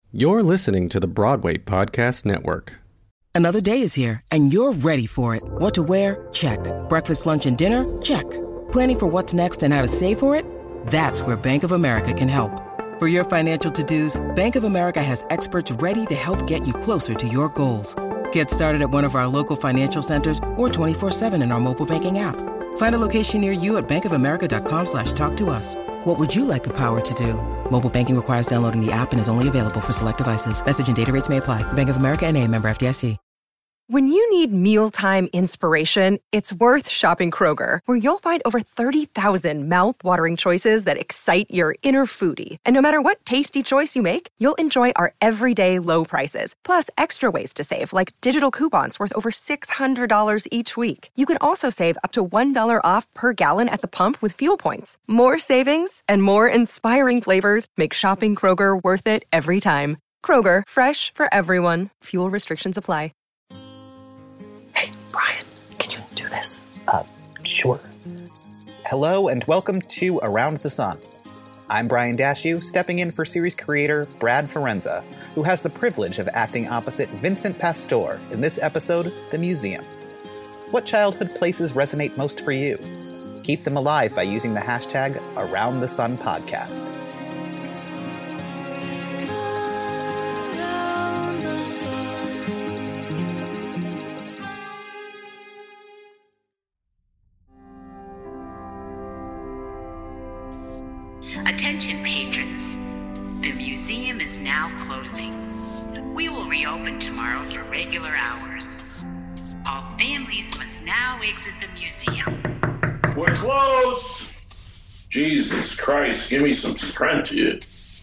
You're listening to the Broadway Podcast Network. Another day is here, and you're ready for it. What to wear? Check. Breakfast, lunch, and dinner? Check. Planning for what's next and how to save for it? That's where Bank of America can help. For your financial to-dos, Bank of America has experts ready to help get you closer to your goals. Get started at one of our local financial centers or 24/7 in our mobile banking app. Find a location near you at bankofamerica.com/talktous. What would you like the power to do? Mobile banking requires downloading the app and is only available for select devices. Message and data rates may apply. Bank of America N.A., member FDIC. When you need mealtime inspiration, it's worth shopping Kroger, where you'll find over 30,000 mouth-watering choices that excite your inner foodie. And no matter what tasty choice you make, you'll enjoy our everyday low prices, plus extra ways to save, like digital coupons worth over $600 each week. You can also save up to $1 off per gallon at the pump with fuel points. More savings and more inspiring flavors make shopping Kroger worth it every time. Kroger, fresh for everyone. Fuel restrictions apply. Hey, Brian, can you do this? Sure. Hello and welcome to Around the Sun. I'm Brian Dashew, stepping in for series creator Brad Ferenza, who has the privilege of acting opposite Vincent Pastore in this episode, The Museum. What childhood places resonate most for you? Keep them alive by using the hashtag AroundTheSunPodcast. Attention patrons, the museum is now closing. We will reopen tomorrow for regular hours. All families must now exit the museum. We're closed! Jesus Christ, give me some strength here.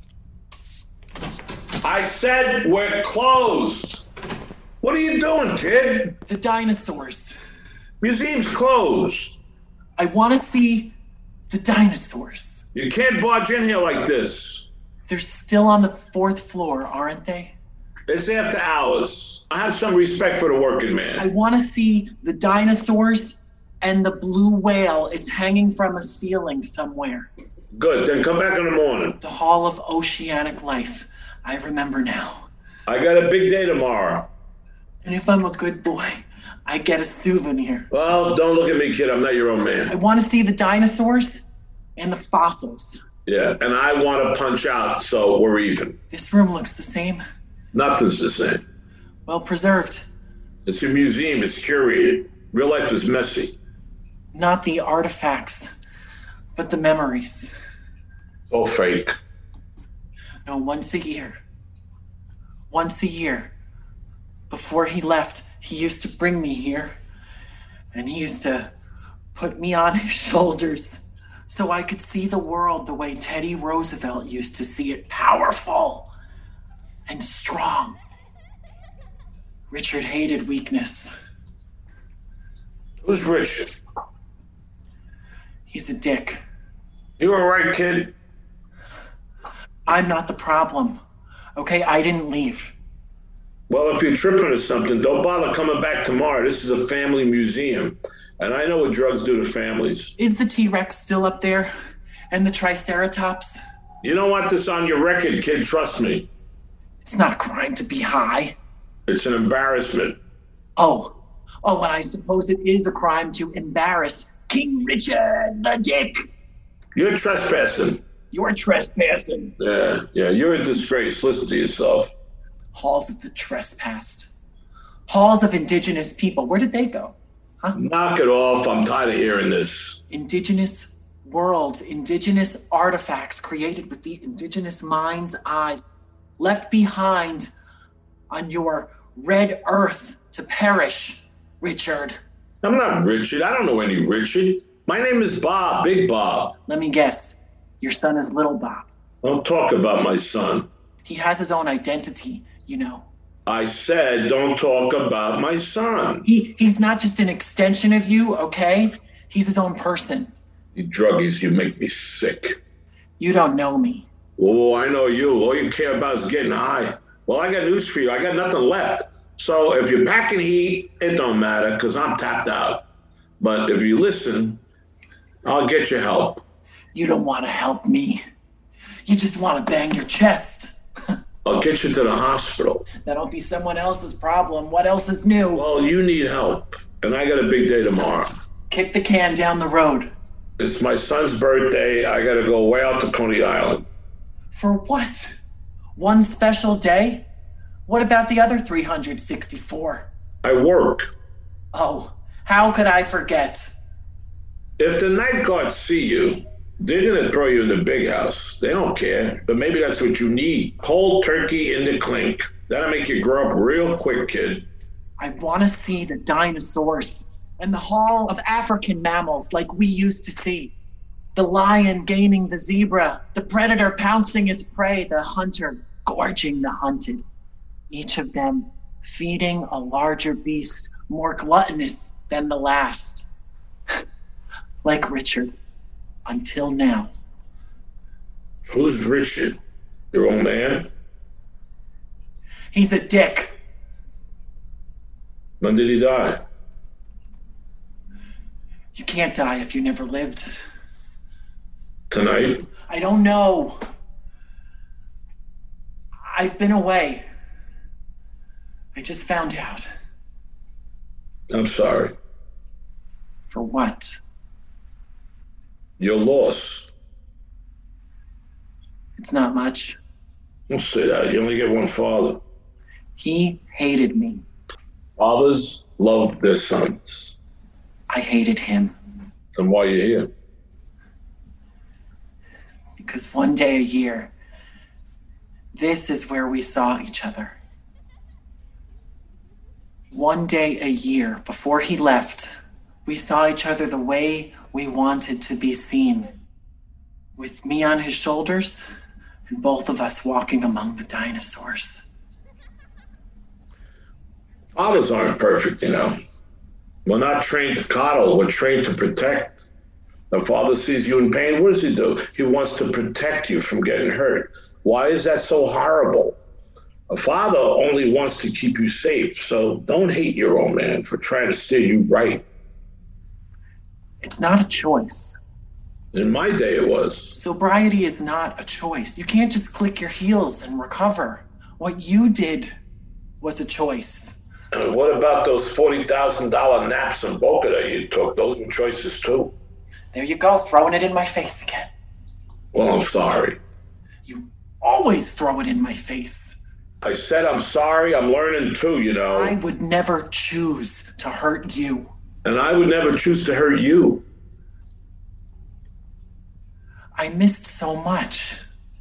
I said we're closed! What are you doing, kid? The dinosaurs. Museum's closed. I want to see the dinosaurs. You can't barge in here like this. They're still on the 4th floor, aren't they? It's after hours. I have some respect for the working I man. want to see the dinosaurs and the blue whale. It's hanging from a ceiling somewhere. Good, then come back in the morning. The Hall of Oceanic Life. I remember now. I got a big day tomorrow. And if I'm a good boy, I get a souvenir. Well, don't look at me, kid. I'm not your own I man. want to see the dinosaurs and the fossils. Yeah, and I want to punch out, so we're even. This room looks the same. Nothing's the same. Well preserved. It's a museum. It's curated. Real life is messy. Not the artifacts, but the memories. It's all fake. No, once a year. Once a year. Before he left, he used to bring me here. And he used to put me on his shoulders so I could see the world the way Teddy Roosevelt used to see it, powerful and strong. Richard hated weakness. Who's Richard? He's a dick. You all right, kid? I'm not the problem. Okay, I didn't leave. Well, if you're tripping or something, don't bother coming back tomorrow. This is a family museum. And I know what drugs do to families. Is the T-Rex still up there? And the Triceratops? You don't want this on your record, kid. Trust me. It's not a crime to be high. It's an embarrassment. Oh, and I suppose it is a crime to embarrass King Richard the Dick. You're trespassing. You're trespassing. Yeah, you're a disgrace. Listen to yourself. Halls of the trespassed. Halls of indigenous people. Where did they go? Huh? Knock it off. I'm tired of hearing this. Indigenous worlds, indigenous artifacts created with the indigenous mind's eye, left behind on your red earth to perish, Richard. I'm not Richard. I don't know any Richard. My name is Bob, Big Bob. Let me guess. Your son is Little Bob. Don't talk about my son. He has his own identity, you know. I said don't talk about my son. He's not just an extension of you, okay? He's his own person. You druggies, you make me sick. You don't know me. Oh, I know you. All you care about is getting high. Well, I got news for you. I got nothing left. So if you're packing heat, it don't matter because I'm tapped out. But if you listen, I'll get you help. You don't want to help me. You just want to bang your chest. I'll get you to the hospital. That'll be someone else's problem. What else is new? Well, you need help, and I got a big day tomorrow. Kick the can down the road. It's my son's birthday. I got to go way out to Coney Island. For what? One special day? What about the other 364? I work. Oh, how could I forget? If the night guards see you, they're going to throw you in the big house. They don't care, but maybe that's what you need. Cold turkey in the clink. That'll make you grow up real quick, kid. I want to see the dinosaurs and the Hall of African Mammals like we used to see. The lion gaining the zebra, the predator pouncing his prey, the hunter gorging the hunted. Each of them feeding a larger beast more gluttonous than the last. Like Richard, until now. Who's Richard? Your old man? He's a dick. When did he die? You can't die if you never lived. Tonight? I don't know. I've been away. I just found out. I'm sorry. For what? Your loss. It's not much. Don't say that. You only get one father. He hated me. Fathers love their sons. I hated him. Then why are you here? Because one day a year, this is where we saw each other. One day a year before he left, we saw each other the way we wanted to be seen. With me on his shoulders and both of us walking among the dinosaurs. Fathers aren't perfect, you know. We're not trained to coddle, we're trained to protect. The father sees you in pain, what does he do? He wants to protect you from getting hurt. Why is that so horrible? A father only wants to keep you safe, so don't hate your old man for trying to steer you right. It's not a choice. In my day, it was. Sobriety is not a choice. You can't just click your heels and recover. What you did was a choice. And what about those $40,000 naps in Boca that you took? Those were choices too. There you go, throwing it in my face again. Well, I'm sorry. You always throw it in my face. I said I'm sorry. I'm learning too, you know. I would never choose to hurt you. And I would never choose to hurt you. I missed so much.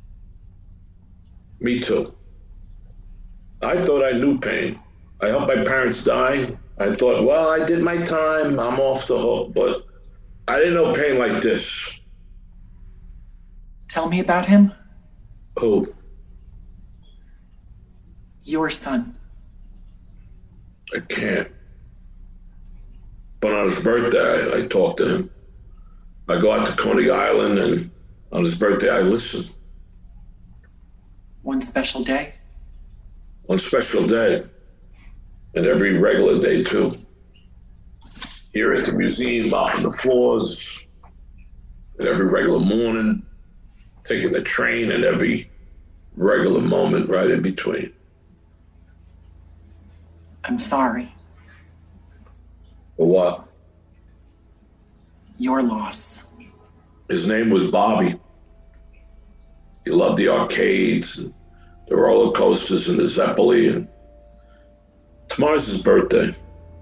Me too. I thought I knew pain. I helped my parents die. I thought, well, I did my time. I'm off the hook. But I didn't know pain like this. Tell me about him. Who? Your son. I can't. But on his birthday, I talked to him. I go out to Coney Island, and on his birthday, I listen. One special day? One special day. And every regular day, too. Here at the museum, mopping the floors. And every regular morning, taking the train, and every regular moment right in between. I'm sorry. For what? Your loss. His name was Bobby. He loved the arcades and the roller coasters and the Zeppeli. And tomorrow's his birthday.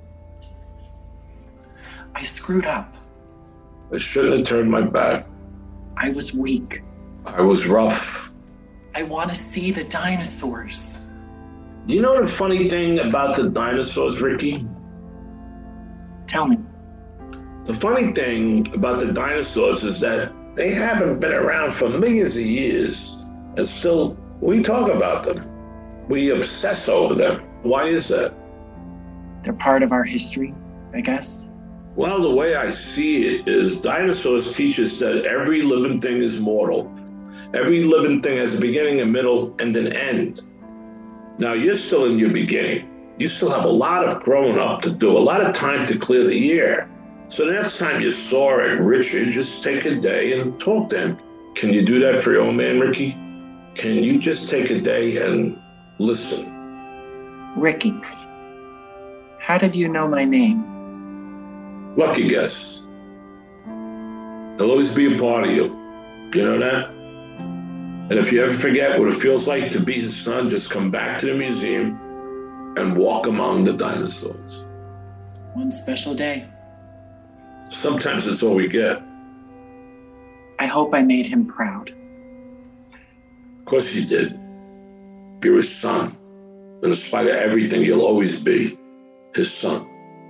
I screwed up. I shouldn't have turned my back. I was weak. I was rough. I want to see the dinosaurs. You know the funny thing about the dinosaurs, Ricky? Tell me. The funny thing about the dinosaurs is that they haven't been around for millions of years, and still we talk about them. We obsess over them. Why is that? They're part of our history, I guess. Well, the way I see it is dinosaurs teach us that every living thing is mortal. Every living thing has a beginning, a middle, and an end. Now, you're still in your beginning. You still have a lot of growing up to do, a lot of time to clear the air. So the next time you saw Richard, just take a day and talk to him. Can you do that for your old man, Ricky? can you just take a day and listen? Ricky, how did you know my name? Lucky guess. I'll always be a part of you. You know that? And if you ever forget what it feels like to be his son, just come back to the museum and walk among the dinosaurs. One special day. Sometimes that's all we get. I hope I made him proud. Of course you did. You're his son. And in spite of everything, you'll always be his son.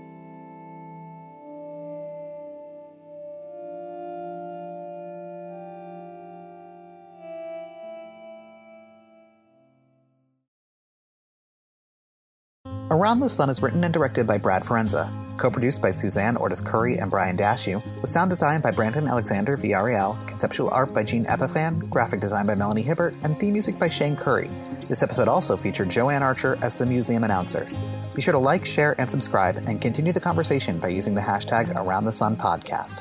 Around the Sun is written and directed by Brad Ferenza, co-produced by Suzanne Ortiz-Curry and Brian Dashew, with sound design by Brandon Alexander Villarreal, conceptual art by Gene Epiphan, graphic design by Melanie Hibbert, and theme music by Shane Curry. This episode also featured Joanne Archer as the museum announcer. Be sure to like, share, and subscribe, and continue the conversation by using the hashtag AroundTheSunPodcast.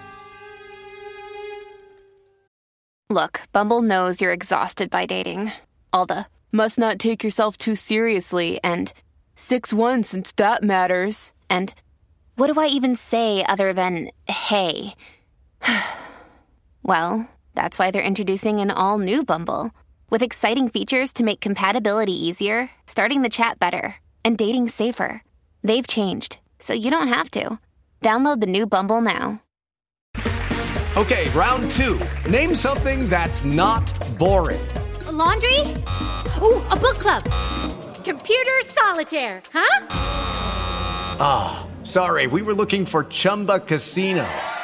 Look, Bumble knows you're exhausted by dating. All the, must not take yourself too seriously, and 6'1" since that matters. And what do I even say other than, hey? Well, that's why they're introducing an all-new Bumble, with exciting features to make compatibility easier, starting the chat better, and dating safer. They've changed, so you don't have to. Download the new Bumble now. Okay, round two. Name something that's not boring. A laundry? Ooh, a book club. Computer solitaire, huh? Ah, oh, sorry, we were looking for Chumba Casino.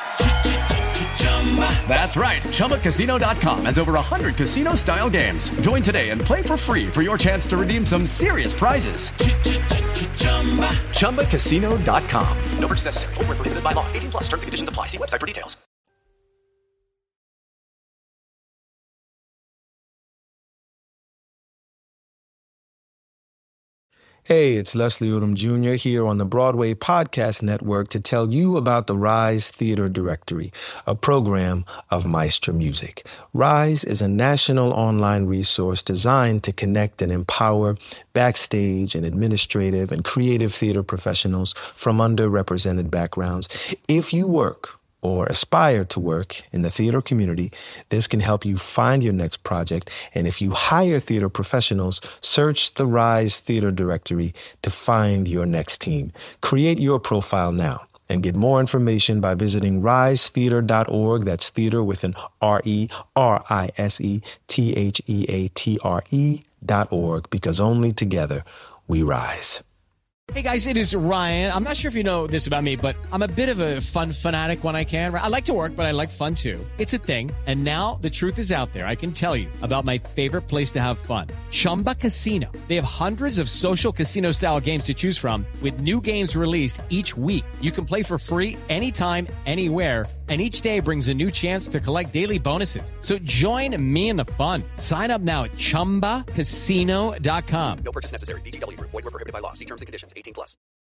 That's right, ChumbaCasino.com has over 100 casino-style games. Join today and play for free for your chance to redeem some serious prizes. ChumbaCasino.com. No purchase necessary. Void where prohibited by law. 18+. Terms and conditions apply. See website for details. Hey, it's Leslie Odom Jr. here on the Broadway Podcast Network to tell you about the Rise Theater Directory, a program of Maestro Music. Rise is a national online resource designed to connect and empower backstage and administrative and creative theater professionals from underrepresented backgrounds. If you work or aspire to work in the theater community, this can help you find your next project. And if you hire theater professionals, search the Rise Theater Directory to find your next team. Create your profile now and get more information by visiting risetheater.org. That's theater with an RERISETHEATRE.org, because only together we rise. Hey guys, it is Ryan. I'm not sure if you know this about me, but I'm a bit of a fun fanatic when I can. I like to work, but I like fun too. It's a thing. And now the truth is out there. I can tell you about my favorite place to have fun. Chumba Casino. They have hundreds of social casino style games to choose from with new games released each week. You can play for free anytime, anywhere. And each day brings a new chance to collect daily bonuses. So join me in the fun. Sign up now at ChumbaCasino.com. No purchase necessary. VGW. Void where prohibited by law. See terms and conditions. 18+.